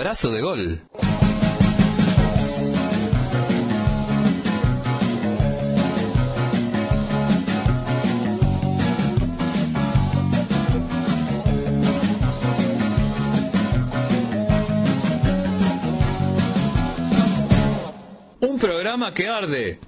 Abrazo de Gol. Un programa que arde.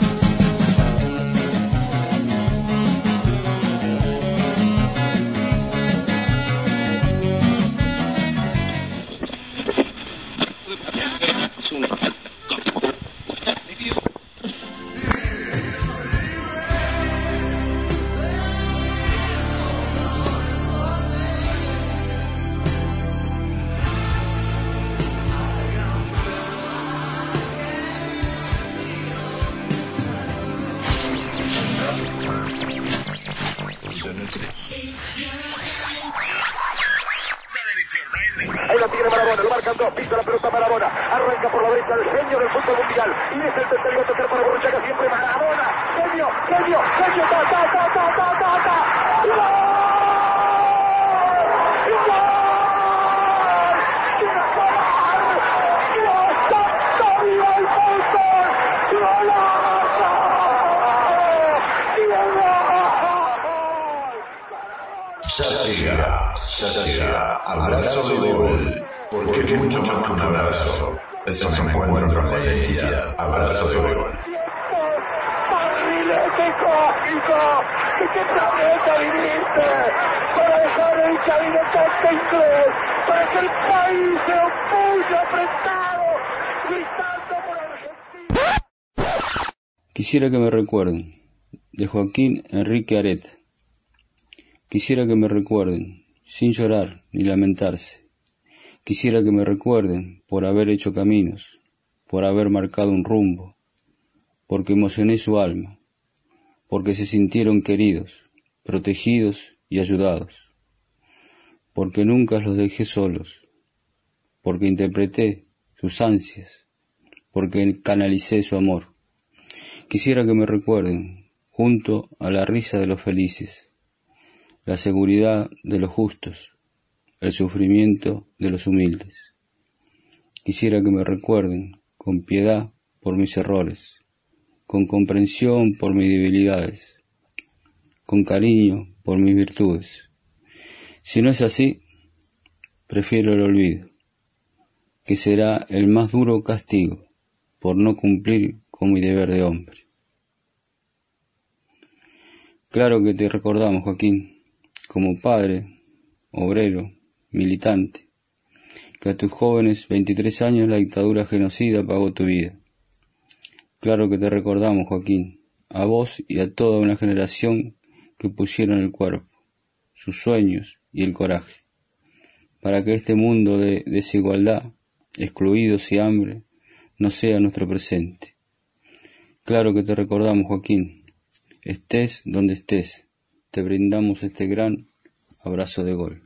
Ahí la tiene Maradona, lo marcan dos, pisa la pelota Maradona, arranca por la derecha el genio del fútbol mundial, y es el tercero a tocar para Borruchaga, siempre Maradona, genio, ta, ta, ta, ta, ta, ta, ta, ¡gol! ¡Gol! ¡Quiero jugar! ¡Dios santo, viva el fútbol! ¡Golazo! Ya llega, abrazo de gol, porque es mucho más que un abrazo, es un encuentro con la identidad, abrazo de gol. ¡Barrilete cósmico! ¡Qué planeta viniste! Para dejar el cabinetante inglés, para que el país se opulle apretado, gritando por Argentina. Quisiera que me recuerden, de Joaquín Enrique Areta. Quisiera que me recuerden, sin llorar ni lamentarse. Quisiera que me recuerden por haber hecho caminos, por haber marcado un rumbo, porque emocioné su alma, porque se sintieron queridos, protegidos y ayudados, porque nunca los dejé solos, porque interpreté sus ansias, porque canalicé su amor. Quisiera que me recuerden junto a la risa de los felices, la seguridad de los justos, el sufrimiento de los humildes. Quisiera que me recuerden con piedad por mis errores, con comprensión por mis debilidades, con cariño por mis virtudes. Si no es así, prefiero el olvido, que será el más duro castigo por no cumplir con mi deber de hombre. Claro que te recordamos, Joaquín, como padre, obrero, militante, que a tus jóvenes 23 años la dictadura genocida pagó tu vida. Claro que te recordamos, Joaquín, a vos y a toda una generación que pusieron el cuerpo, sus sueños y el coraje, para que este mundo de desigualdad, excluidos y hambre, no sea nuestro presente. Claro que te recordamos, Joaquín, estés donde estés, te brindamos este gran abrazo de gol.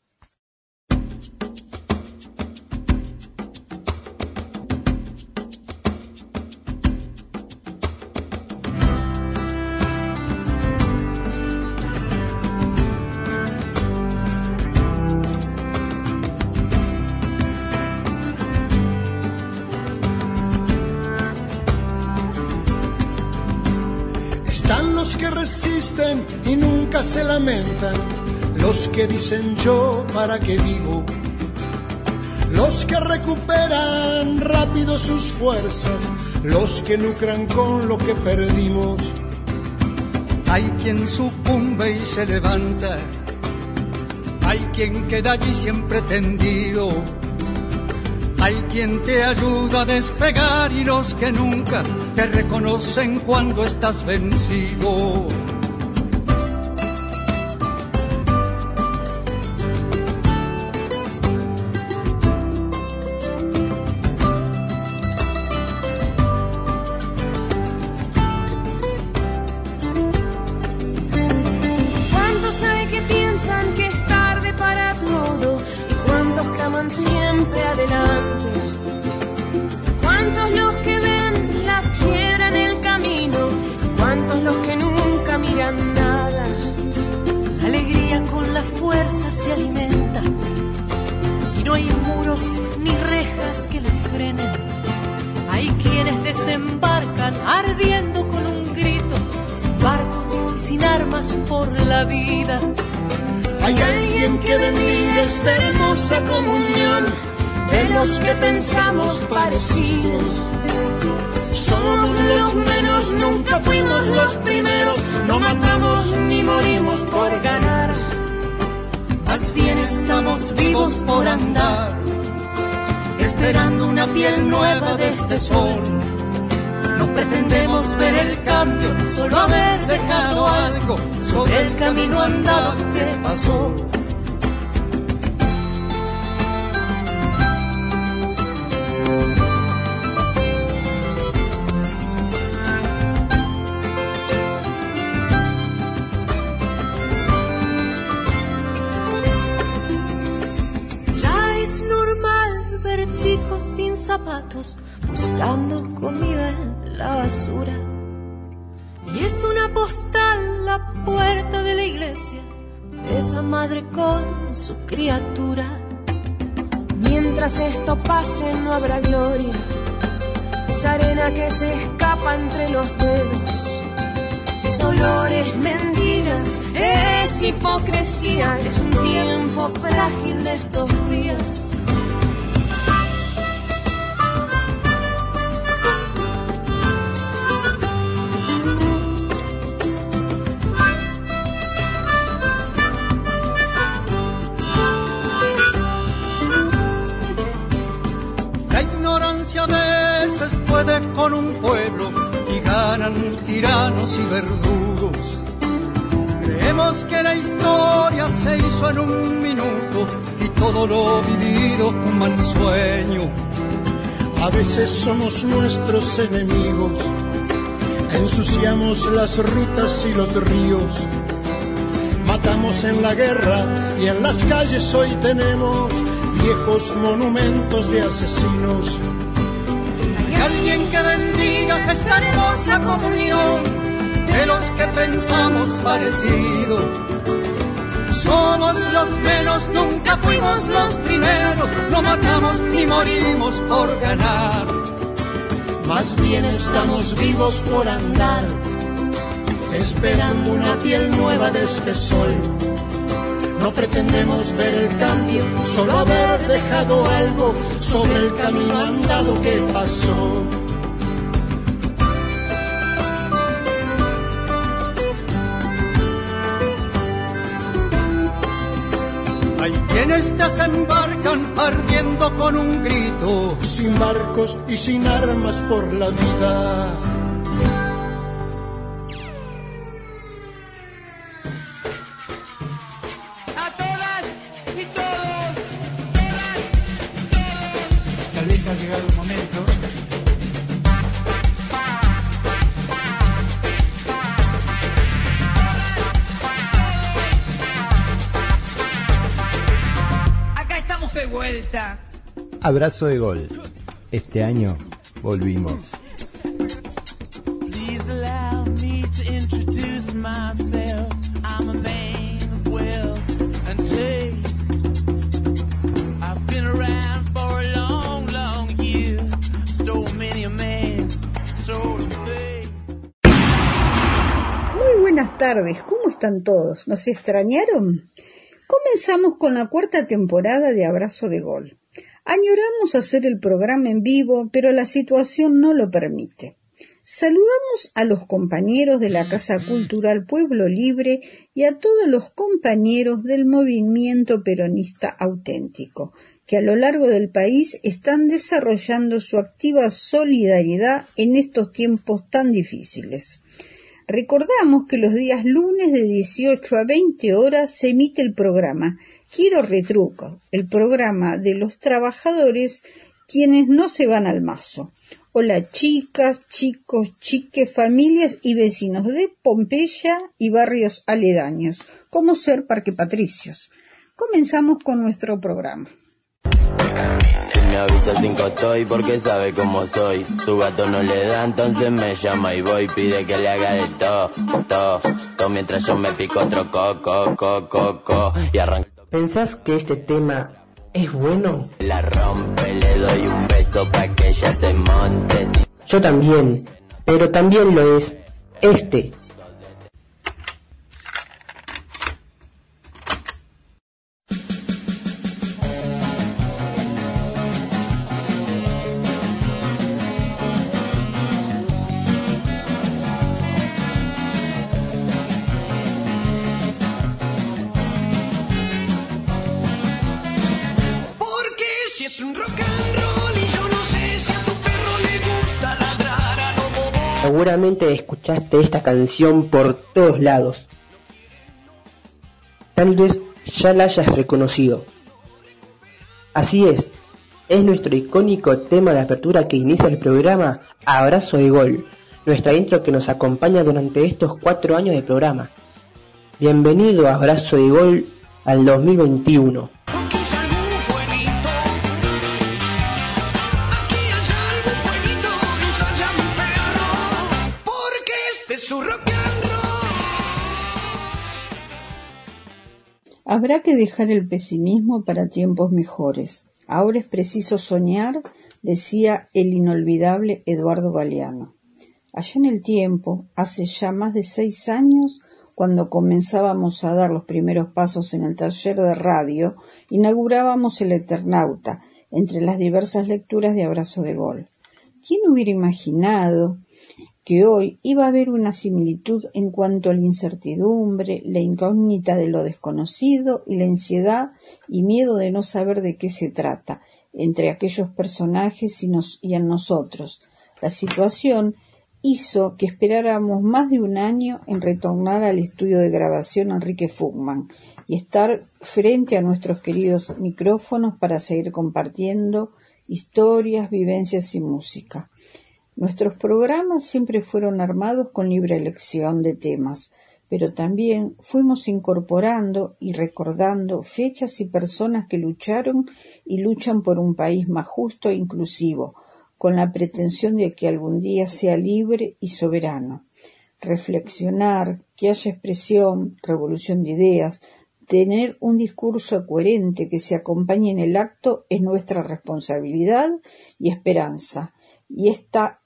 Están los que resisten y nunca se lamentan, los que dicen yo para qué vivo, los que recuperan rápido sus fuerzas, los que lucran con lo que perdimos. Hay quien sucumbe y se levanta, hay quien queda allí siempre tendido, hay quien te ayuda a despegar y los que nunca te reconocen cuando estás vencido. ¿Cuántos hay que piensan que es tarde para todo? ¿Y cuántos claman siempre adelante? ¿Cuántos los que ven la piedra en el camino? ¿Cuántos los que nunca miran nada? La alegría con la fuerza se alimenta y no hay un muro muros ni rejas que le frenen. Hay quienes desembarcan ardiendo con un grito, sin barcos y sin armas por la vida. Hay alguien que bendiga esta hermosa comunión de los que pensamos parecido. Somos los menos, nunca fuimos los primeros, no matamos ni morimos por ganar. Más bien estamos vivos por andar, esperando una piel nueva de este sol. No pretendemos ver el cambio, solo haber dejado algo sobre el camino andado que pasó. Chicos sin zapatos buscando comida en la basura, y es una postal la puerta de la iglesia de esa madre con su criatura. Mientras esto pase no habrá gloria, es arena que se escapa entre los dedos, es dolor, es mentiras, es hipocresía, es un tiempo frágil de estos días. A veces puede con un pueblo y ganan tiranos y verdugos. Creemos que la historia se hizo en un minuto y todo lo vivido un mal sueño. A veces somos nuestros enemigos, ensuciamos las rutas y los ríos, matamos en la guerra y en las calles hoy tenemos viejos monumentos de asesinos. Hay alguien que bendiga esta hermosa comunión de los que pensamos parecido. Somos los menos, nunca fuimos los primeros, no matamos ni morimos por ganar. Más bien estamos vivos por andar, esperando una piel nueva de este sol. No pretendemos ver el cambio, solo haber dejado algo sobre el camino andado que pasó. Hay quienes desembarcan ardiendo con un grito, sin barcos y sin armas por la vida. Ha llegado el momento. Acá estamos de vuelta. Abrazo de gol. Este año volvimos. Please allow me to introduce myself. I'm a man of wealth and taste. I've been around for a long, long year. Stole many a man's soul of faith. Muy buenas tardes, ¿cómo están todos? ¿Nos extrañaron? Comenzamos con la 4ª temporada de Abrazo de Gol. Añoramos hacer el programa en vivo, pero la situación no lo permite. Saludamos a los compañeros de la Casa Cultural Pueblo Libre y a todos los compañeros del movimiento peronista auténtico, que a lo largo del país están desarrollando su activa solidaridad en estos tiempos tan difíciles. Recordamos que los días lunes de 18 a 20 horas se emite el programa Quiero Retruco, el programa de los trabajadores quienes no se van al mazo. Hola chicas, chicos, chiques, familias y vecinos de Pompeya y barrios aledaños, como ser Parque Patricios. Comenzamos con nuestro programa. Me avisa 5 estoy porque sabe cómo soy. Su gato no le da, entonces me llama y voy. Pide que le haga de todo, mientras yo me pico otro co, y arranco. ¿Pensás que este tema es bueno. La rompe, le doy un beso pa' que ella se monte. Yo también, pero también lo es este. Seguramente escuchaste esta canción por todos lados. Tal vez ya la hayas reconocido. Así es nuestro icónico tema de apertura que inicia el programa Abrazo de Gol, nuestra intro que nos acompaña durante estos 4 años de programa. Bienvenido a Abrazo de Gol al 2021. Habrá que dejar el pesimismo para tiempos mejores. Ahora es preciso soñar, decía el inolvidable Eduardo Galeano. Allá en el tiempo, hace ya más de 6 años, cuando comenzábamos a dar los primeros pasos en el taller de radio, inaugurábamos el Eternauta, entre las diversas lecturas de Abrazo de Gol. ¿Quién hubiera imaginado que hoy iba a haber una similitud en cuanto a la incertidumbre, la incógnita de lo desconocido y la ansiedad y miedo de no saber de qué se trata, entre aquellos personajes y en nosotros? La situación hizo que esperáramos más de un año en retornar al estudio de grabación Enrique Fugman y estar frente a nuestros queridos micrófonos para seguir compartiendo historias, vivencias y música. Nuestros programas siempre fueron armados con libre elección de temas, pero también fuimos incorporando y recordando fechas y personas que lucharon y luchan por un país más justo e inclusivo, con la pretensión de que algún día sea libre y soberano. Reflexionar, que haya expresión, revolución de ideas, tener un discurso coherente que se acompañe en el acto es nuestra responsabilidad y esperanza. Y esta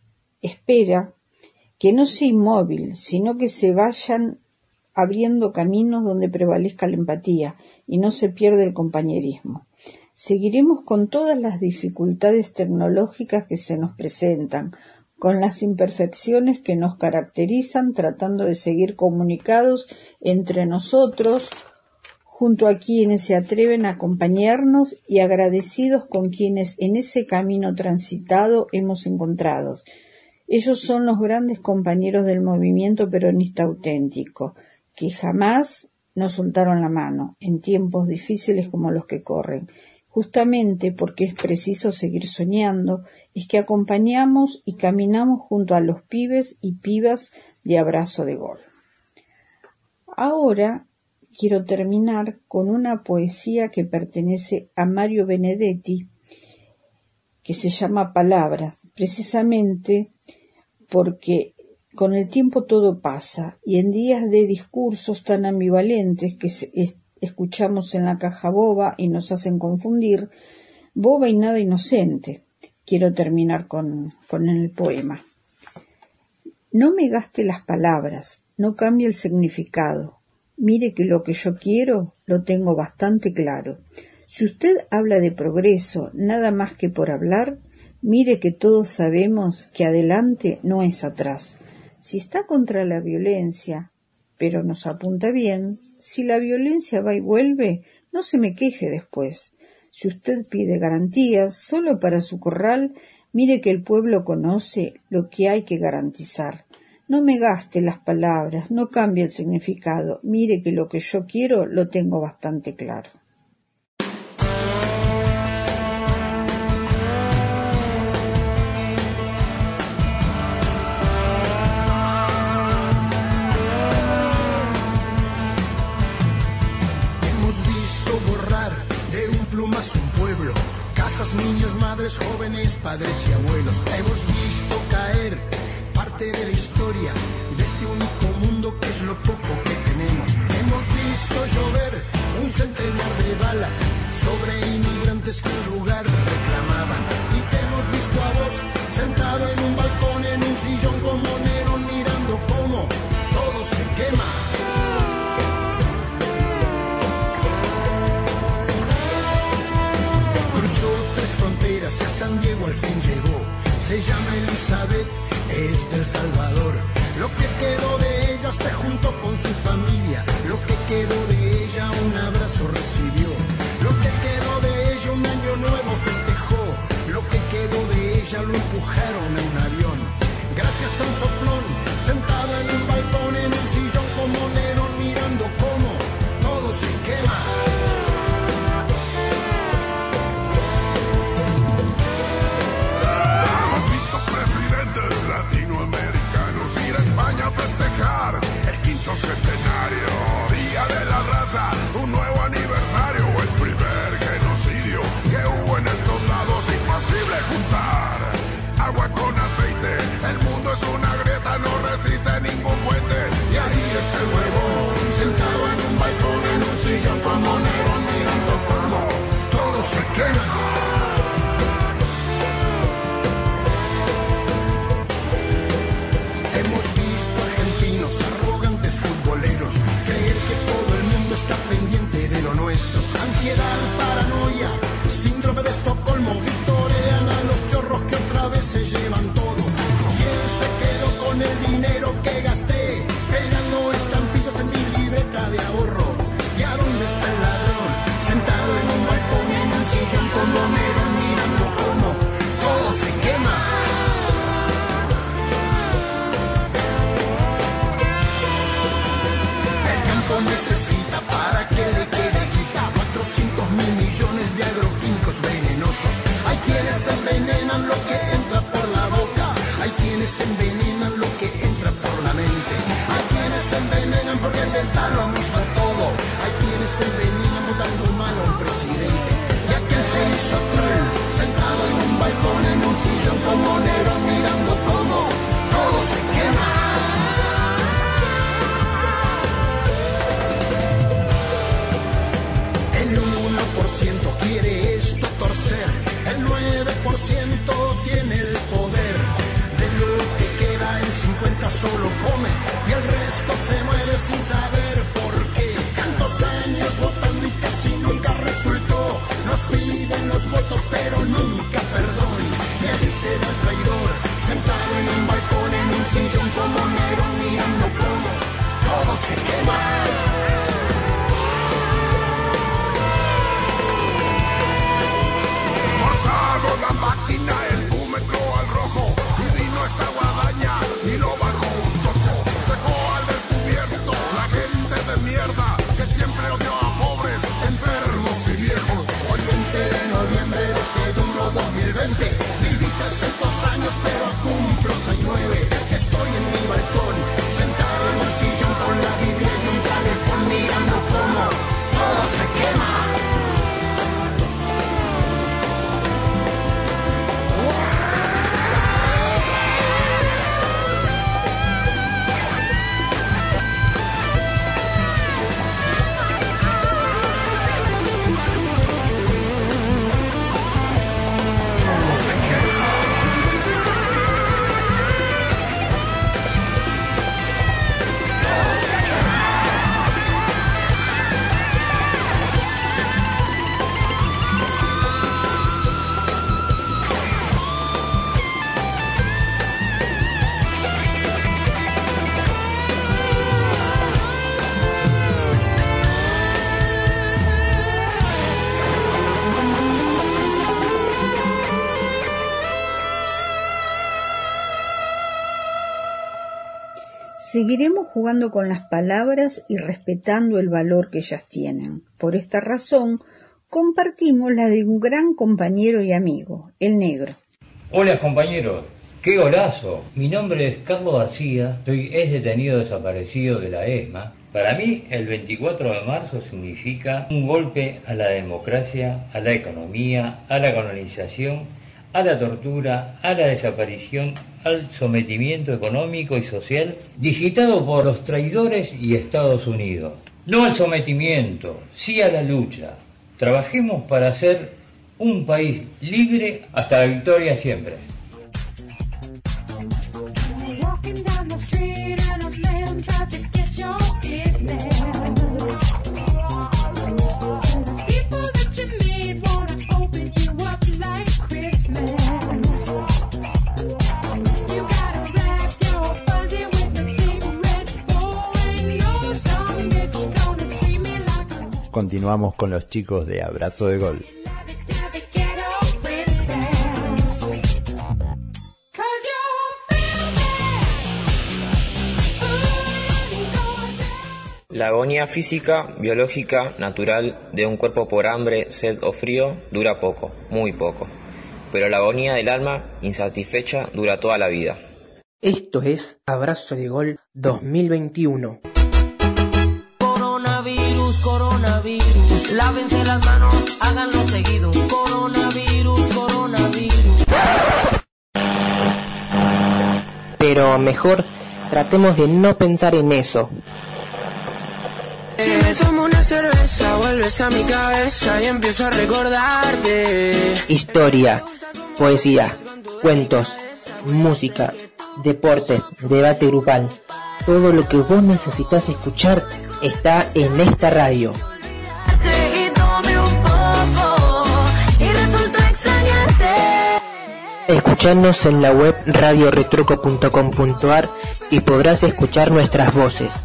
espera que no sea inmóvil, sino que se vayan abriendo caminos donde prevalezca la empatía y no se pierda el compañerismo. Seguiremos con todas las dificultades tecnológicas que se nos presentan, con las imperfecciones que nos caracterizan, tratando de seguir comunicados entre nosotros, junto a quienes se atreven a acompañarnos y agradecidos con quienes en ese camino transitado hemos encontrado. Ellos son los grandes compañeros del movimiento peronista auténtico, que jamás nos soltaron la mano en tiempos difíciles como los que corren. Justamente porque es preciso seguir soñando, es que acompañamos y caminamos junto a los pibes y pibas de Abrazo de Gol. Ahora quiero terminar con una poesía que pertenece a Mario Benedetti, que se llama Palabras, precisamente porque con el tiempo todo pasa y en días de discursos tan ambivalentes que escuchamos en la caja boba y nos hacen confundir, boba y nada inocente. Quiero terminar con el poema. No me gaste las palabras, no cambie el significado. Mire que lo que yo quiero lo tengo bastante claro. Si usted habla de progreso nada más que por hablar, mire que todos sabemos que adelante no es atrás. Si está contra la violencia, pero nos apunta bien, si la violencia va y vuelve, no se me queje después. Si usted pide garantías solo para su corral, mire que el pueblo conoce lo que hay que garantizar. No me gaste las palabras, no cambie el significado, mire que lo que yo quiero lo tengo bastante claro. Niños, madres, jóvenes, padres y abuelos. Hemos visto caer parte de la historia de este único mundo que es lo poco que tenemos. Hemos visto llover un centenar de balas sobre antes que un lugar reclamaban. Y te hemos visto a vos sentado en un balcón, en un sillón como Nerón, mirando cómo todo se quema. Cruzó 3 fronteras y a San Diego al fin llegó. Se llama Elizabeth, es del Salvador. Lo que quedó de ella se juntó con su familia. Lo que quedó de ella un abrazo recibió. Lo que quedó de ella un año nuevo festejó. Lo que quedó de ella lo empujaron a un avión. Gracias a un soplón, sentado en un balcón, en un sillón como Nerón, mirando cómo todo se quema. Hemos visto presidentes latinoamericanos ir a España a festejar el 5º centenario, Día de la Raza, un nuevo aniversario, el primer genocidio que hubo en estos lados. Imposible juntar agua con aceite, el mundo es una grieta, no resiste ningún puente. Y ahí está el huevón, sentado en un balcón, en un sillón como Nerón, mirando cómo todo se quema. Hemos visto argentinos arrogantes futboleros creer que todo el mundo está pendiente de lo nuestro. Ansiedad, paranoia, síndrome de Estocolmo, victorean a los chorros que otra vez se llevan todo. ¿Quién se quedó con el dinero que gasté pegando estampillas en mi libreta de ahorro? ¿Y a dónde está el ladrón? Sentado en un balcón, en un sillón como Nerón, mirando cómo todo se quema. Necesita para que le quede guita 400.000 millones de agroquímicos venenosos. Hay quienes envenenan lo que entra por la boca, hay quienes envenenan lo que entra por la mente, hay quienes envenenan porque les da lo mismo todo, hay quienes envenenan votando mal a un presidente. Y aquel se hizo troll, sentado en un balcón, en un sillón como Nerón, mirando cómo todo se quema. El 1% quiere esto torcer, el 9% tiene el poder. De lo que queda el 50 solo come y el resto se muere sin saber por qué. Tantos años votando y casi nunca resultó. Nos piden los votos pero nunca perdón. Y así se va el traidor, sentado en un balcón, en un sillón como Nerón, mirando cómo todo se quema. La máquina, el búmetro al rojo, y vino esta guadaña y lo bajó un toco. Dejó al descubierto la gente de mierda que siempre odió a pobres, enfermos y viejos. Hoy 20 de noviembre de este duro 2020, viví 300 años pero cumplo 69. Estoy en mi balcón, sentado en un sillón con la Biblia y un calefón, mirando cómo todo se quema. Seguiremos jugando con las palabras y respetando el valor que ellas tienen. Por esta razón, compartimos la de un gran compañero y amigo, el Negro. Hola compañeros, ¡qué golazo! Mi nombre es Carlos García, soy detenido desaparecido de la ESMA. Para mí, el 24 de marzo significa un golpe a la democracia, a la economía, a la colonización, a la tortura, a la desaparición, al sometimiento económico y social digitado por los traidores y Estados Unidos. No al sometimiento, sí a la lucha. Trabajemos para hacer un país libre hasta la victoria siempre. Continuamos con los chicos de Abrazo de Gol. La agonía física, biológica, natural de un cuerpo por hambre, sed o frío dura poco, muy poco. Pero la agonía del alma, insatisfecha, dura toda la vida. Esto es Abrazo de Gol 2021. Coronavirus, coronavirus, lávense las manos, háganlo seguido. Coronavirus, coronavirus. Pero mejor tratemos de no pensar en eso. Si me tomo una cerveza, vuelves a mi cabeza y empiezo a recordarte. Historia, poesía, cuentos, música, deportes, debate grupal. Todo lo que vos necesitas escuchar está en esta radio. Escuchanos en la web radioretruco.com.ar y podrás escuchar nuestras voces.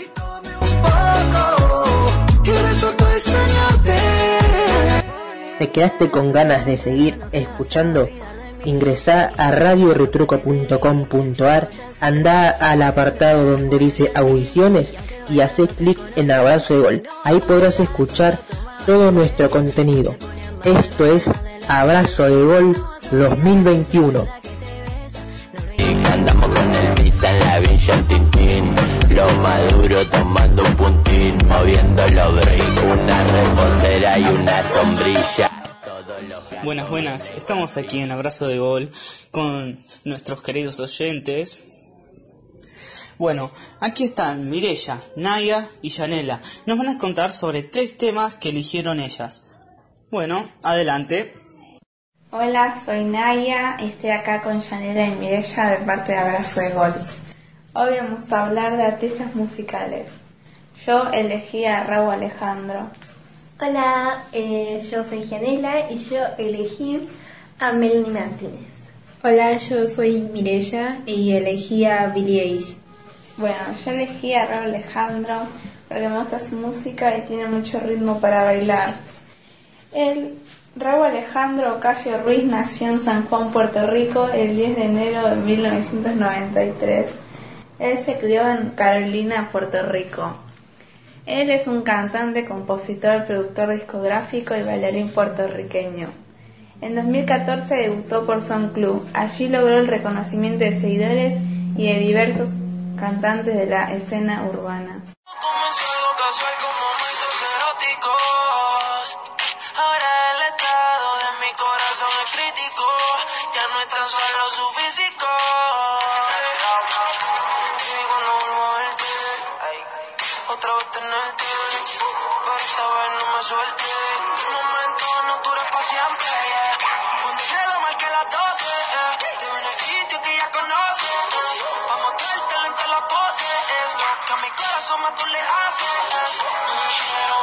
¿Te quedaste con ganas de seguir escuchando? Ingresá a radioretruco.com.ar, anda al apartado donde dice audiciones y hacé clic en Abrazo de Gol. Ahí podrás escuchar todo nuestro contenido. Esto es Abrazo de Gol 2021. Andamos con el pizza en la Villa Tintín, lo maduro tomando un puntín, moviendo los break, una reposera y una sombrilla. Buenas, estamos aquí en Abrazo de Gol con nuestros queridos oyentes. Bueno, aquí están Mireya, Naya y Yanela. Nos van a contar sobre 3 temas que eligieron ellas. Bueno, adelante. Hola, soy Naya y estoy acá con Yanela y Mireya de parte de Abrazo de Gol. Hoy vamos a hablar de artistas musicales. Yo elegí a Raúl Alejandro. Hola, yo soy Yanela y yo elegí a Melanie Martínez. Hola, yo soy Mireya y elegí a Billie Eilish. Bueno, yo elegí a Raúl Alejandro porque me gusta su música y tiene mucho ritmo para bailar. Raúl Alejandro Ocasio Ruiz nació en San Juan, Puerto Rico, el 10 de enero de 1993. Él se crió en Carolina, Puerto Rico. Él es un cantante, compositor, productor discográfico y bailarín puertorriqueño. En 2014 debutó por Son Club. Allí logró el reconocimiento de seguidores y de diversos cantantes de la escena urbana. Ahora el estado de mi corazón es crítico, ya no es tan solo su físico. Y cuando vuelvo a verte, otra vez tenerte, pero esta vez no me suelte. Tu momento no dura para siempre, cuando el reloj marque las 12, te veo en el sitio que ya conoces, pa' mostrártelo en todas las poses, lo que a mi corazón más tú le haces. Me dijeron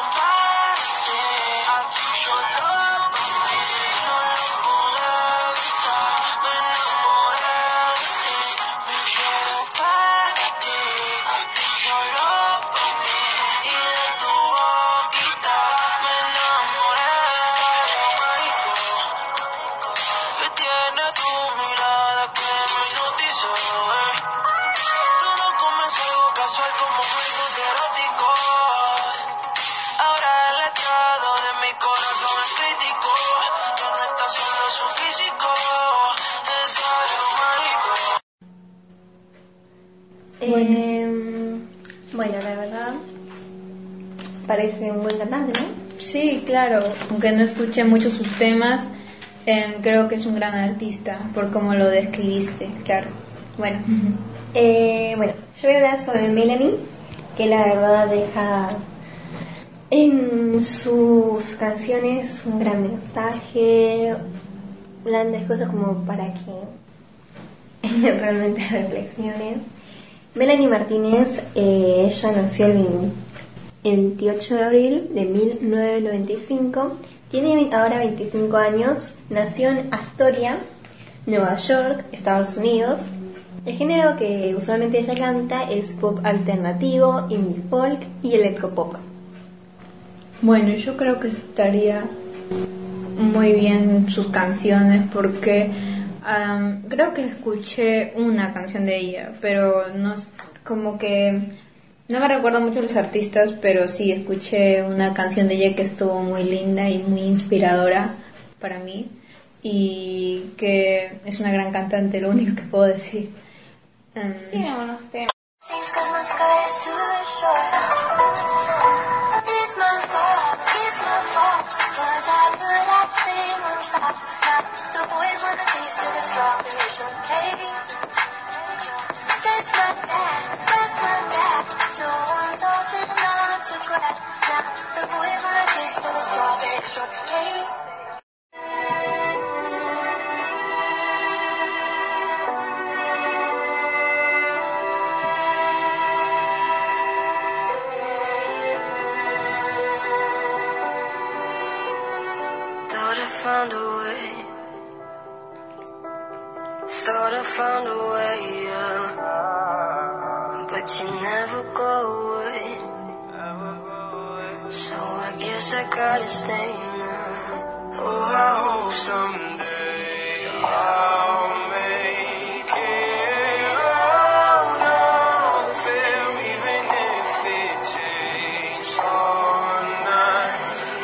Bueno, la verdad parece un buen cantante, ¿no? Sí, claro, aunque no escuché mucho sus temas, creo que es un gran artista, por cómo lo describiste, claro. Bueno. Bueno, yo voy a hablar sobre Melanie, que la verdad deja En sus canciones un gran mensaje, grandes cosas como para que realmente reflexiones. Melanie Martínez, ella nació el 28 de abril de 1995, tiene ahora 25 años, nació en Astoria, Nueva York, Estados Unidos. El género que usualmente ella canta es pop alternativo, indie folk y electropop. Bueno, yo creo que estaría muy bien sus canciones porque creo que escuché una canción de ella, pero no, como que no me recuerdo mucho los artistas, pero sí escuché una canción de ella que estuvo muy linda y muy inspiradora para mí y que es una gran cantante, lo único que puedo decir. Tiene buenos temas. It's my fault, 'cause I put that sing on top. Now the boys want a taste of the strawberry champagne. That's my bad. No one's open on to grab. Now the boys want a taste of the strawberry champagne. Thought I found a way, yeah. But you never go away. So I guess I gotta stay now. Oh, I hope someday I'll make it out of there, even if it takes all night.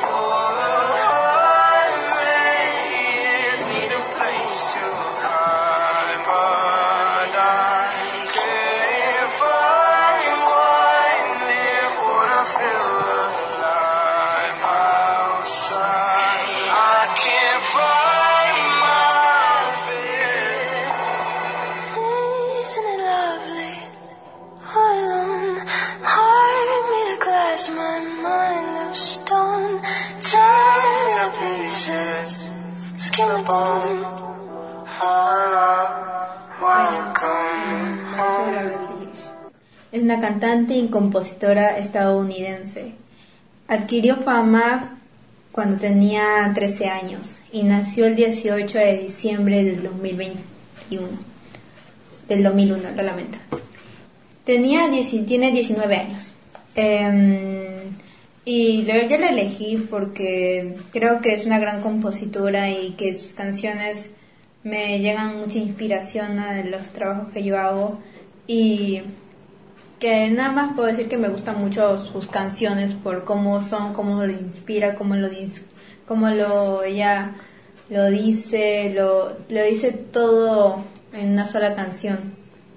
My mind of stone, tear me to pieces, skin and bone. Es una cantante y compositora estadounidense. Adquirió fama cuando tenía 13 años y nació el 18 de diciembre del 2021. Del 2001, lo lamento. Tiene 19 años. Y yo la elegí porque creo que es una gran compositora y que sus canciones me llegan mucha inspiración a los trabajos que yo hago y que nada más puedo decir que me gustan mucho sus canciones por cómo son, cómo lo inspira, ella lo dice todo en una sola canción.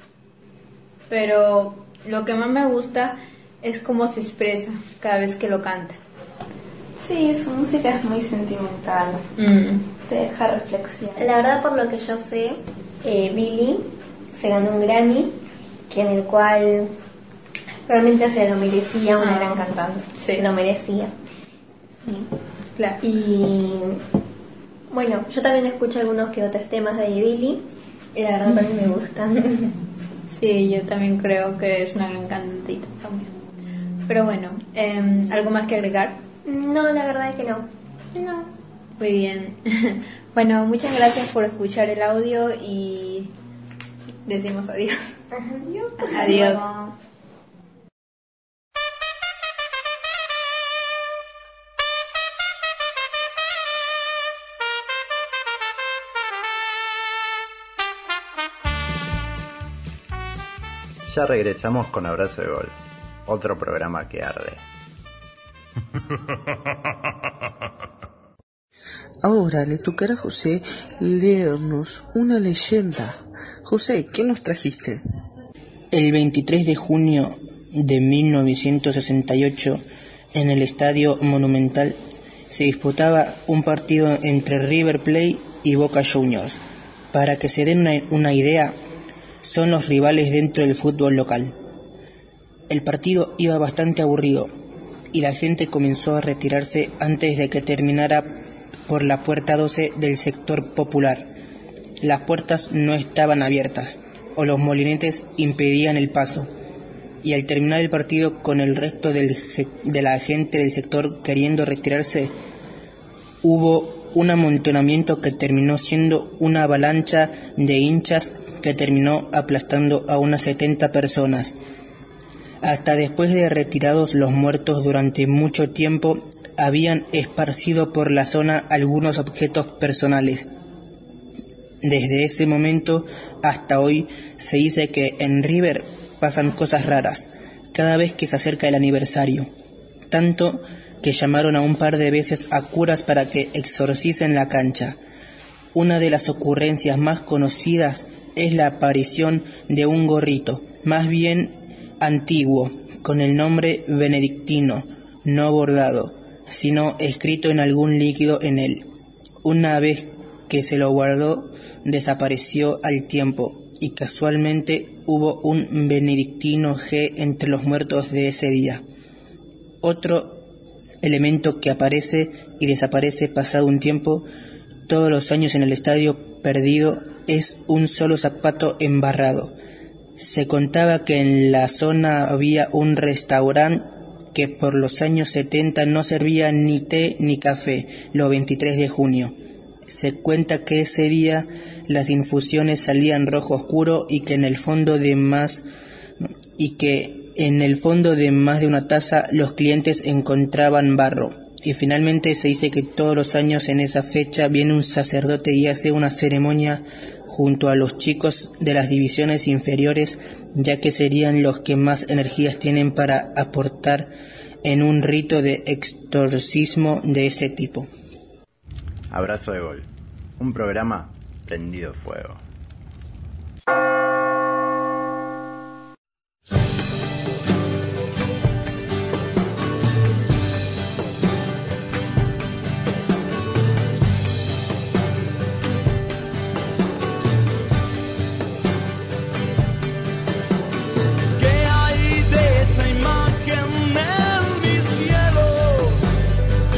Pero lo que más me gusta es cómo se expresa cada vez que lo canta. Sí, su música es muy sentimental. Te deja reflexionar. La verdad, por lo que yo sé, Billie se ganó un Grammy, que en el cual realmente se lo merecía, una gran cantante. Sí. Se lo merecía. Sí. Claro. Y bueno, yo también escucho algunos que otros temas de Billie y la verdad también me gustan. Sí, yo también creo que es una gran cantantita también. Pero bueno, ¿algo más que agregar? No, la verdad es que no. No. Muy bien. Bueno, muchas gracias por escuchar el audio y decimos adiós. Adiós. Adiós. Ya regresamos con Abrazo de Gol, otro programa que arde. Ahora le tocará a José leernos una leyenda. José, ¿qué nos trajiste? El 23 de junio de 1968, en el Estadio Monumental, se disputaba un partido entre River Plate y Boca Juniors. Para que se den una idea, son los rivales dentro del fútbol local. El partido iba bastante aburrido. y la gente comenzó a retirarse antes de que terminara por la puerta 12 del sector popular. Las puertas no estaban abiertas, o los molinetes impedían el paso, y al terminar el partido con el resto de la gente del sector queriendo retirarse, hubo un amontonamiento que terminó siendo una avalancha de hinchas que terminó aplastando a unas 70 personas. Hasta después de retirados los muertos durante mucho tiempo, habían esparcido por la zona algunos objetos personales. Desde ese momento hasta hoy se dice que en River pasan cosas raras cada vez que se acerca el aniversario, tanto que llamaron a un par de veces a curas para que exorcicen la cancha. Una de las ocurrencias más conocidas es la aparición de un gorrito, más bien antiguo, con el nombre benedictino, no bordado, sino escrito en algún líquido en él. Una vez que se lo guardó, desapareció al tiempo, y casualmente hubo un benedictino G entre los muertos de ese día. Otro elemento que aparece y desaparece pasado un tiempo, todos los años en el estadio perdido, es un solo zapato embarrado. Se contaba que en la zona había un restaurante que por los años 70 no servía ni té ni café, los 23 de junio. Se cuenta que ese día las infusiones salían rojo oscuro y que en el fondo de más de una taza los clientes encontraban barro. Y finalmente se dice que todos los años en esa fecha viene un sacerdote y hace una ceremonia junto a los chicos de las divisiones inferiores, ya que serían los que más energías tienen para aportar en un rito de exorcismo de ese tipo. Abrazo de Gol, un programa prendido fuego.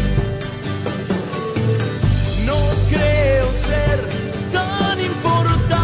No creo ser tan importante.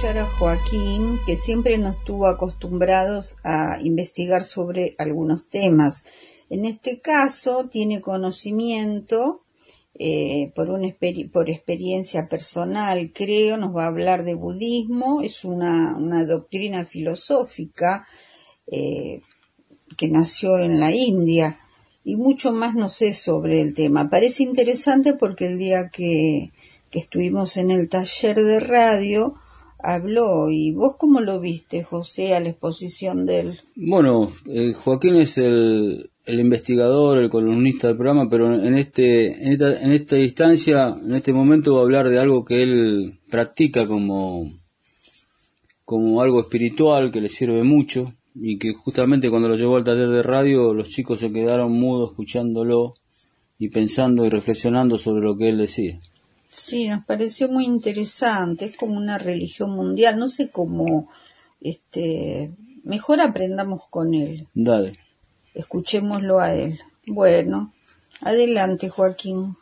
escuchar a Joaquín, que siempre nos tuvo acostumbrados a investigar sobre algunos temas. En este caso tiene conocimiento por experiencia personal, creo, nos va a hablar de budismo. Es una doctrina filosófica que nació en la India, y mucho más no sé sobre el tema. Parece interesante porque el día que estuvimos en el taller de radio habló. ¿Y vos cómo lo viste, José, a la exposición de él? Bueno, Joaquín es el investigador, el columnista del programa, pero en esta instancia, en este momento, va a hablar de algo que él practica como algo espiritual que le sirve mucho, y que justamente cuando lo llevó al taller de radio los chicos se quedaron mudos escuchándolo y pensando y reflexionando sobre lo que él decía. Sí, nos pareció muy interesante. Es como una religión mundial, no sé cómo, mejor aprendamos con él. Dale. Escuchémoslo a él. Bueno, adelante, Joaquín.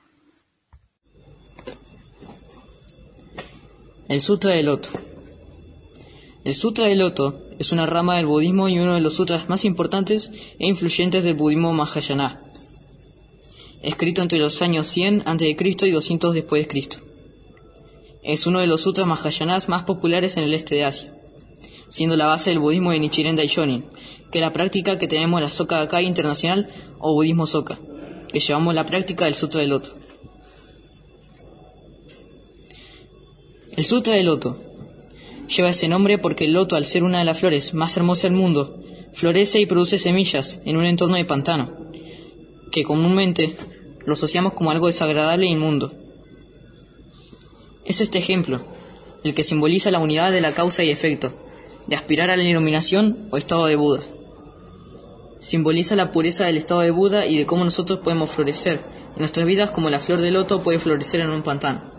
El Sutra del Loto. El Sutra del Loto es una rama del budismo y uno de los sutras más importantes e influyentes del budismo Mahayana, escrito entre los años 100 a.C. y 200 después de Cristo. Es uno de los sutras Mahayanas más populares en el este de Asia, siendo la base del budismo de Nichiren Daishonin, que es la práctica que tenemos en la Soka Gakkai internacional o budismo Soka, que llevamos la práctica del Sutra del Loto. El Sutra del Loto lleva ese nombre porque el loto, al ser una de las flores más hermosas del mundo, florece y produce semillas en un entorno de pantano, que comúnmente lo asociamos como algo desagradable e inmundo. Es este ejemplo el que simboliza la unidad de la causa y efecto, de aspirar a la iluminación o estado de Buda. Simboliza la pureza del estado de Buda y de cómo nosotros podemos florecer en nuestras vidas como la flor de loto puede florecer en un pantano.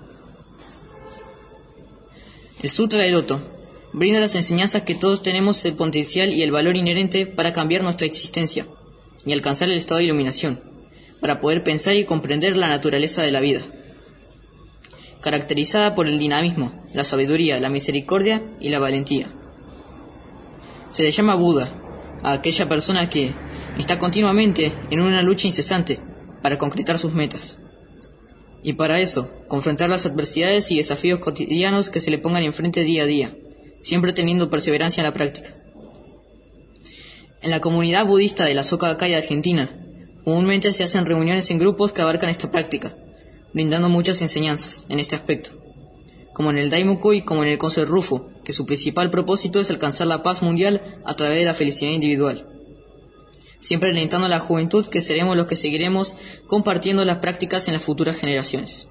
El Sutra del Loto brinda las enseñanzas que todos tenemos el potencial y el valor inherente para cambiar nuestra existencia y alcanzar el estado de iluminación, para poder pensar y comprender la naturaleza de la vida, caracterizada por el dinamismo, la sabiduría, la misericordia y la valentía. Se le llama Buda a aquella persona que está continuamente en una lucha incesante para concretar sus metas. Y para eso, confrontar las adversidades y desafíos cotidianos que se le pongan enfrente día a día, siempre teniendo perseverancia en la práctica. En la comunidad budista de la Soka Gakkai de Argentina, comúnmente se hacen reuniones en grupos que abarcan esta práctica, brindando muchas enseñanzas en este aspecto, como en el Daimoku como en el Kosen Rufu, que su principal propósito es alcanzar la paz mundial a través de la felicidad individual. Siempre alentando a la juventud que seremos los que seguiremos compartiendo las prácticas en las futuras generaciones.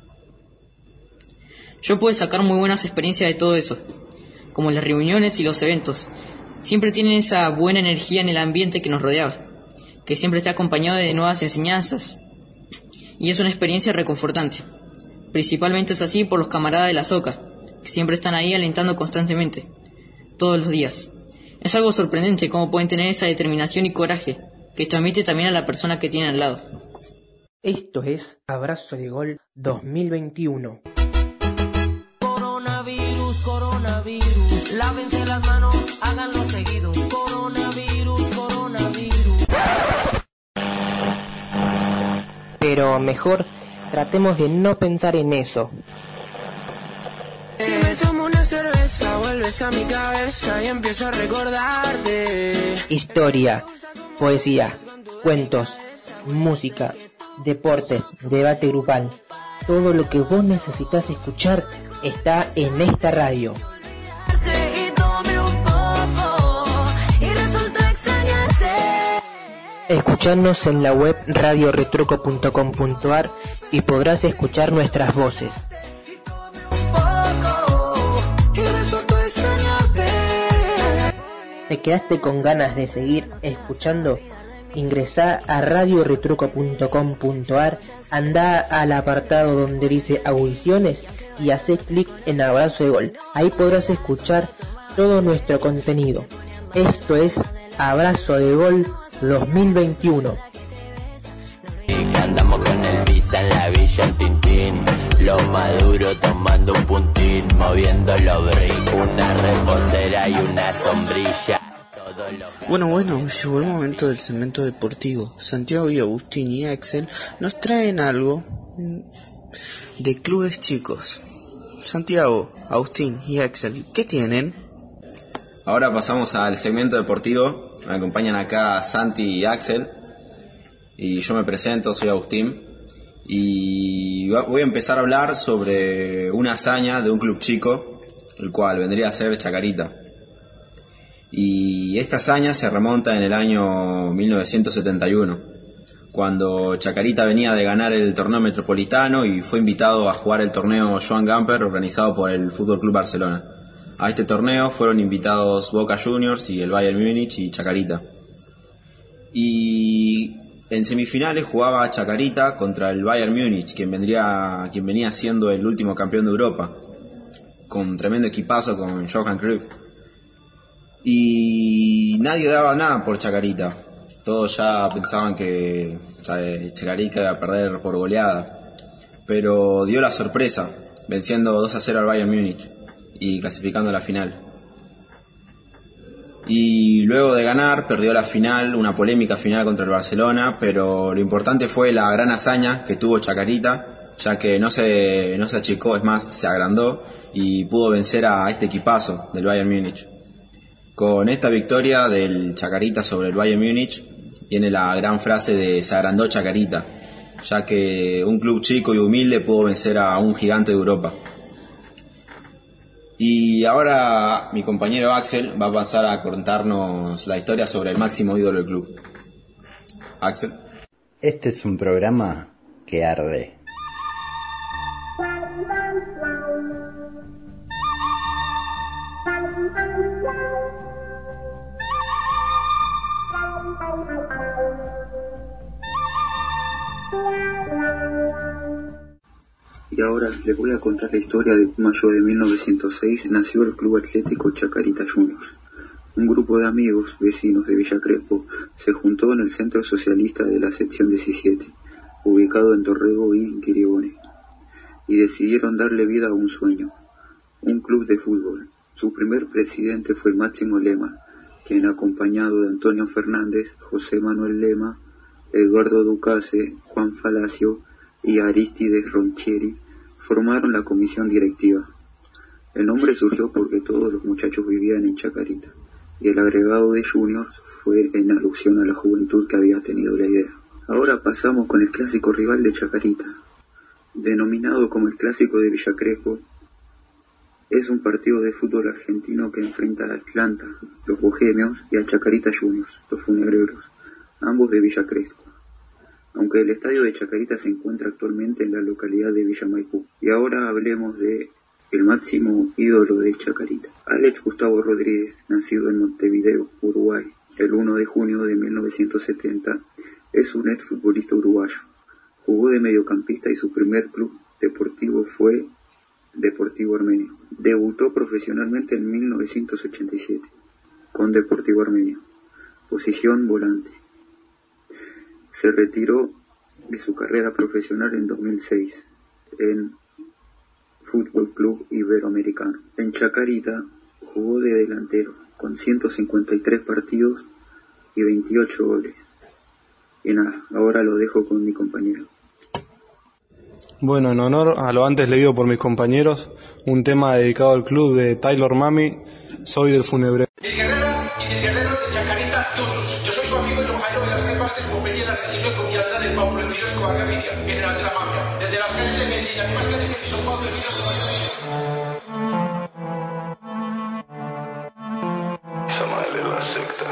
Yo pude sacar muy buenas experiencias de todo eso, como las reuniones y los eventos. Siempre tienen esa buena energía en el ambiente que nos rodeaba, que siempre está acompañado de nuevas enseñanzas, y es una experiencia reconfortante. Principalmente es así por los camaradas de la Soka, que siempre están ahí alentando constantemente, todos los días. Es algo sorprendente cómo pueden tener esa determinación y coraje que transmite también a la persona que tiene al lado. Esto es Abrazo de Gol 2021. Coronavirus, coronavirus, lávense las manos, háganlo seguido. Coronavirus, coronavirus. Pero mejor tratemos de no pensar en eso. Si me tomo una cerveza, vuelves a mi cabeza y empiezo a recordarte. Historia, poesía, cuentos, música, deportes, debate grupal. Todo lo que vos necesitas escuchar está en esta radio. Escuchanos en la web radioretruco.com.ar y podrás escuchar nuestras voces. ¿Te quedaste con ganas de seguir escuchando? Ingresá a radioretruco.com.ar, anda al apartado donde dice audiciones y hacé clic en Abrazo de Gol. Ahí podrás escuchar todo nuestro contenido. Esto es Abrazo de Gol 2021. Andamos con el Visa en la villa, el Tintín. flow maduro tomando un puntín, moviendo los brick, una reposera y una sombrilla. Bueno, llegó el momento del segmento deportivo. Santiago y Agustín y Axel nos traen algo de clubes chicos. Santiago, Agustín y Axel, ¿qué tienen? Ahora pasamos al segmento deportivo. Me acompañan acá Santi y Axel. Y yo me presento, soy Agustín. Y voy a empezar a hablar sobre una hazaña de un club chico, el cual vendría a ser Chacarita. Y esta hazaña se remonta en el año 1971, cuando Chacarita venía de ganar el torneo metropolitano y fue invitado a jugar el torneo Joan Gamper organizado por el Fútbol Club Barcelona. A este torneo fueron invitados Boca Juniors y el Bayern Múnich y Chacarita. Y en semifinales jugaba Chacarita contra el Bayern Múnich, quien venía siendo el último campeón de Europa, con tremendo equipazo con Johan Cruyff. Y nadie daba nada por Chacarita. Todos ya pensaban que Chacarita iba a perder por goleada. Pero dio la sorpresa, venciendo 2-0 al Bayern Múnich y clasificando a la final. Y luego de ganar, perdió la final, una polémica final contra el Barcelona, pero lo importante fue la gran hazaña que tuvo Chacarita, ya que no se achicó, es más, se agrandó y pudo vencer a este equipazo del Bayern Múnich. Con esta victoria del Chacarita sobre el Bayern Múnich viene la gran frase de "se agrandó Chacarita", ya que un club chico y humilde pudo vencer a un gigante de Europa. Y ahora mi compañero Axel va a pasar a contarnos la historia sobre el máximo ídolo del club. Axel. Este es un programa que arde. Y ahora les voy a contar la historia de mayo de 1906 nació el Club Atlético Chacarita Juniors. Un grupo de amigos, vecinos de Villa Crespo, se juntó en el Centro Socialista de la Sección 17, ubicado en Dorrego y Quirigone, y decidieron darle vida a un sueño, un club de fútbol. Su primer presidente fue Máximo Lema, quien, acompañado de Antonio Fernández, José Manuel Lema, Eduardo Ducase, Juan Falacio y Aristides Ronchieri, formaron la comisión directiva. El nombre surgió porque todos los muchachos vivían en Chacarita, y el agregado de Juniors fue en alusión a la juventud que había tenido la idea. Ahora pasamos con el clásico rival de Chacarita, denominado como el Clásico de Villa Crespo. Es un partido de fútbol argentino que enfrenta a Atlanta, los Bohemios, y a Chacarita Juniors, los Funebreros, ambos de Villa Crespo, aunque el estadio de Chacarita se encuentra actualmente en la localidad de Villa Maipú. Y ahora hablemos de el máximo ídolo de Chacarita. Alex Gustavo Rodríguez, nacido en Montevideo, Uruguay, el 1 de junio de 1970, es un exfutbolista uruguayo. Jugó de mediocampista y su primer club deportivo fue Deportivo Armenio. Debutó profesionalmente en 1987 con Deportivo Armenio, posición volante. Se retiró de su carrera profesional en 2006 en Fútbol Club Iberoamericano. En Chacarita jugó de delantero con 153 partidos y 28 goles. Y nada, ahora lo dejo con mi compañero. Bueno, en honor a lo antes leído por mis compañeros, un tema dedicado al club de Taylor Mami, Soy del Funebrero. Mis guerreras y mis guerreros de Chacarita, todos. Yo soy su amigo el Jairo de las Nepastes, como pedía el asesino de confianza del Pablo Emilio Escobar Gaviria, el general de la mafia. Desde las calles de Medellín, aquí más que decir que son Pablo Emilio Escobar Gaviria. Esa madre de la secta.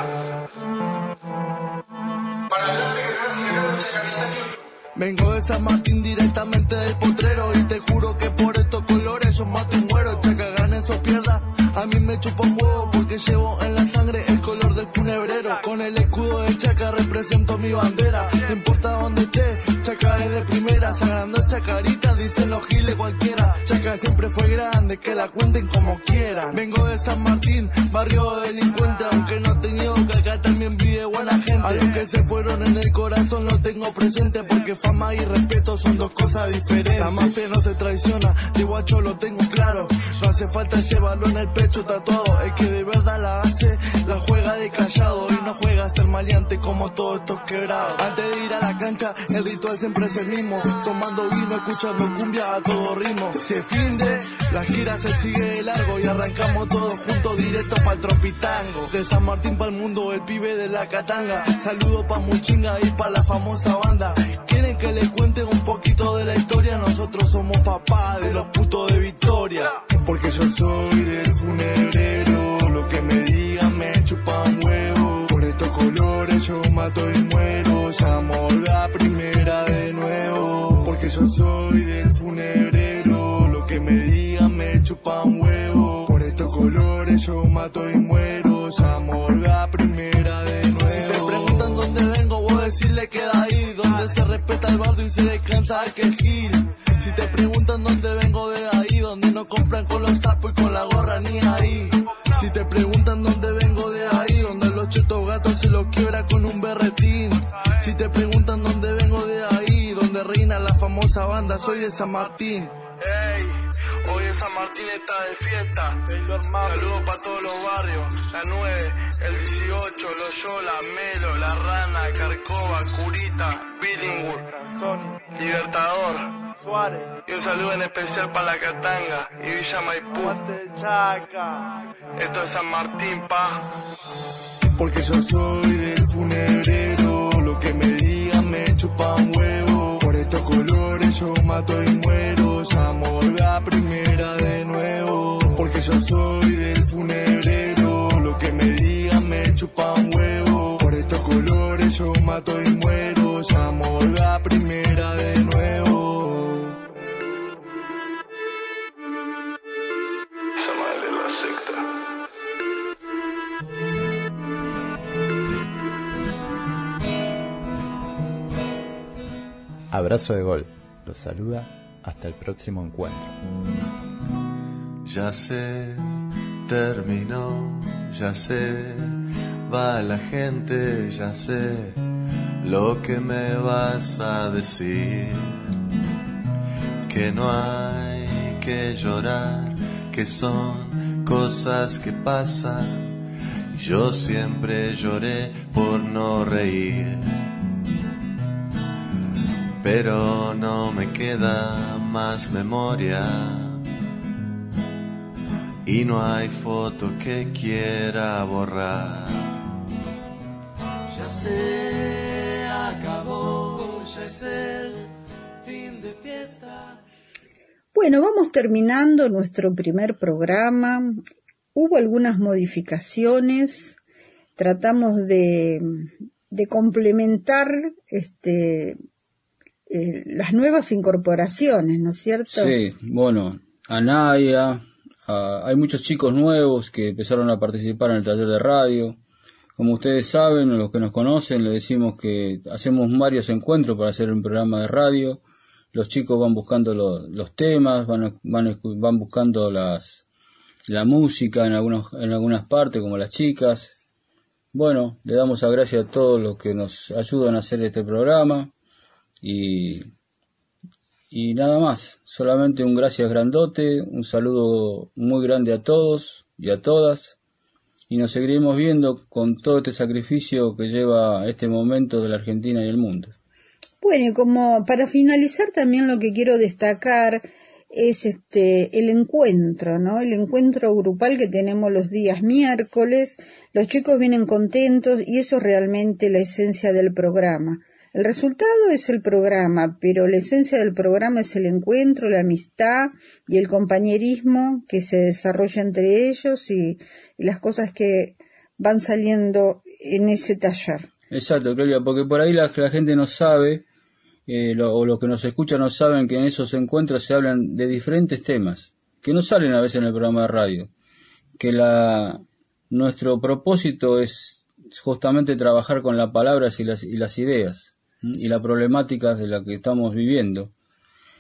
Para adelante, guerreras y guerreros de Chacarita, todos. Vengo de San Martín directamente del Potrero y te juro que por estos colores yo mato y muero. Chaca, ganes o pierda, a mí me chupa un huevo porque llevo en la sangre el color del funebrero. Con el escudo de Chaca represento mi bandera, no importa donde esté, Chaca es de primera. cualquiera. Se agrandó Chacarita, dicen los giles cualquiera. Chaca siempre fue grande, que la cuenten como quieran. Vengo de San Martín, barrio delincuente, aunque no te niego que acá también vive buena gente. A los que se fueron en el corazón lo tengo presente, porque fama y respeto son dos cosas diferentes. La mafia no se traiciona, de guacho lo tengo claro. No hace falta llevarlo en el pecho tatuado. El que de verdad la hace, la juega de callado y no juega a ser maleante como todos estos quebrados. Antes de ir a la cancha, el ritual siempre es el mismo. Tomando vino, escuchando cumbia a todo ritmo. Si es fin de, la gira se sigue de largo y arrancamos todos juntos directo pa'l tropitango. De San Martín pa'l mundo, el pibe de la Catanga. Saludo pa' Muchinga y pa' la famosa banda. ¿Quieren que les cuente un poquito de la historia? Nosotros somos papá de los putos de Victoria. Porque yo soy del funebrero, lo que me digan me chupa un huevo. Por estos colores yo mato y muero, llamo la primera de nuevo. Porque yo soy del funebrero, lo que me digan me chupa un huevo. Por estos colores yo mato y muero, llamo la primera de nuevo. Si te preguntan dónde vengo, vos decirle que de ahí, donde se respeta el bardo y se descansa aquel gil. Si te preguntan dónde vengo, de ahí, donde no compran con los sapos y con la gorra ni ahí. Si te preguntan dónde vengo, de ahí, donde los chetos gatos se los quiebra con un berretín. Si te preguntan dónde vengo, de ahí, donde reina la famosa banda, soy de San Martín. Ey, hoy en San Martín está de fiesta. Saludos para todos los barrios, la 9, el 18, Loyola, Melo, La Rana, Carcova, Curita, Billingwood, Libertador, Suárez. Y un saludo en especial para La Catanga y Villa Maipú. Esto es San Martín, pa. Porque yo soy del funebrero, lo que me digan me chupa un huevo. Por estos colores yo mato y muero, llamo la primera de nuevo. Porque yo soy del funebrero, lo que me digan me chupa un huevo. Por estos colores yo mato y muero, llamo la primera de nuevo. Esa madre es la secta. Abrazo de Gol. Los saluda hasta el próximo encuentro. Ya sé, terminó, ya sé, va la gente, ya sé lo que me vas a decir. Que no hay que llorar, que son cosas que pasan. Yo siempre lloré por no reír. Pero no me queda más memoria y no hay foto que quiera borrar. Ya se acabó, ya es el fin de fiesta. Bueno, vamos terminando nuestro primer programa. Hubo algunas modificaciones. Tratamos de complementar las nuevas incorporaciones, ¿no es cierto? Sí, bueno, Anaya, hay muchos chicos nuevos que empezaron a participar en el taller de radio. Como ustedes saben, o los que nos conocen, les decimos que hacemos varios encuentros para hacer un programa de radio. Los chicos van buscando los temas, van buscando la música en algunas partes, como las chicas. Bueno, le damos las gracias a todos los que nos ayudan a hacer este programa. Y nada más, solamente un gracias grandote, un saludo muy grande a todos y a todas, y nos seguiremos viendo con todo este sacrificio que lleva este momento de la Argentina y el mundo. Bueno, y como para finalizar también lo que quiero destacar es el encuentro, ¿no? El encuentro grupal que tenemos los días miércoles. Los chicos vienen contentos y eso es realmente la esencia del programa. El resultado es el programa, pero la esencia del programa es el encuentro, la amistad y el compañerismo que se desarrolla entre ellos y las cosas que van saliendo en ese taller. Exacto, Claudia, porque por ahí la gente no sabe, o los que nos escuchan no saben que en esos encuentros se hablan de diferentes temas, que no salen a veces en el programa de radio, que nuestro propósito es justamente trabajar con las palabras y las ideas y la problemática de la que estamos viviendo,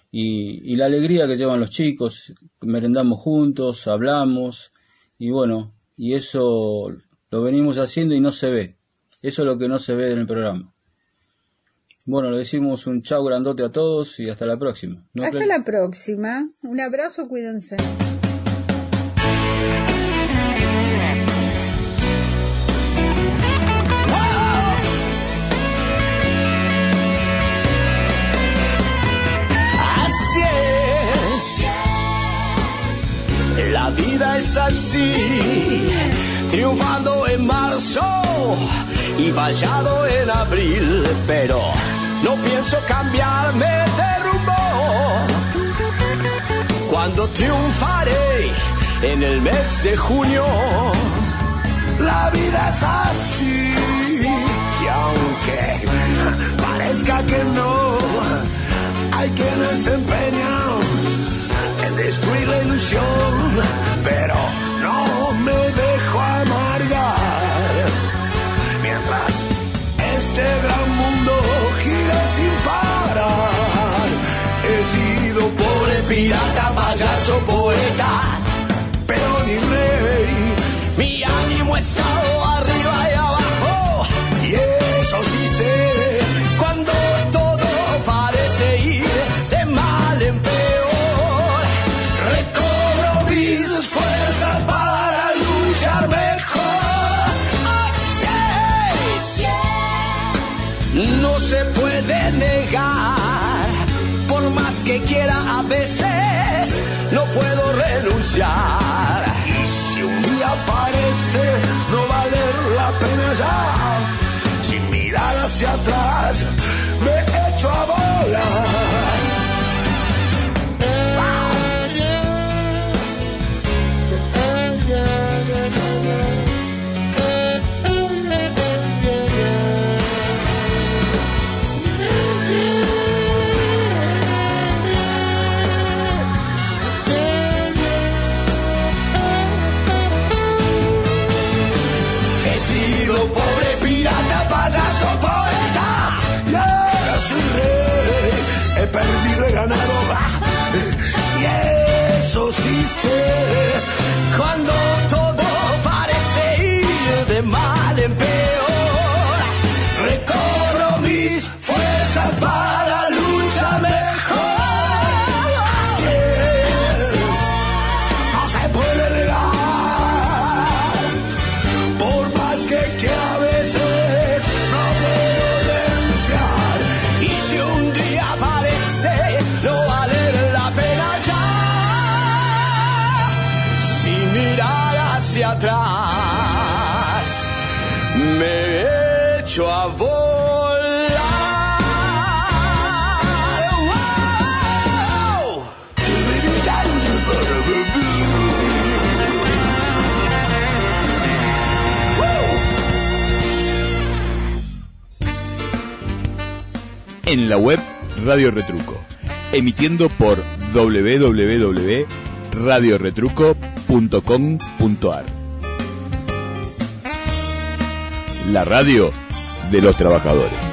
y la alegría que llevan los chicos, merendamos juntos, hablamos, y bueno, y eso lo venimos haciendo y no se ve. Eso es lo que no se ve en el programa. Bueno, le decimos un chau grandote a todos y hasta la próxima. Hasta la próxima. Un abrazo, cuídense. Así es, la vida es así, triunfando en marzo y fallado en abril, pero no pienso cambiarme de rumbo. Cuando triunfaré en el mes de junio, la vida es así, y aunque parezca que no, hay quienes se empeñan en destruir la ilusión, pero no me dejo amargar. Mientras este gran mundo gira sin parar, he sido pobre, pirata, payaso, poeta, pero ni rey. Mi ánimo ha estado arriba y abajo, y eso sí sé, cuando todo parece ir de mal en peor, recobro mis fuerzas para luchar mejor. No se puede negar, por más que quiera a veces no puedo renunciar. Y si un día parece no valer la pena ya, sin mirar hacia atrás me echo a volar. Pobre pirata, payaso, poeta, y ahora soy rey, he perdido, he ganado, y eso sí sé, cuando todo parece ir de mal en peor, recobro mis fuerzas para luchar mejor. Así es, no se puede negar, que a veces no puedo renunciar, y si un día parece no valer la pena ya, sin mirar hacia atrás me echo a volar. ¡Wow! En la web Radio Retruco, emitiendo por www.radioretruco.com.ar. La radio de los trabajadores.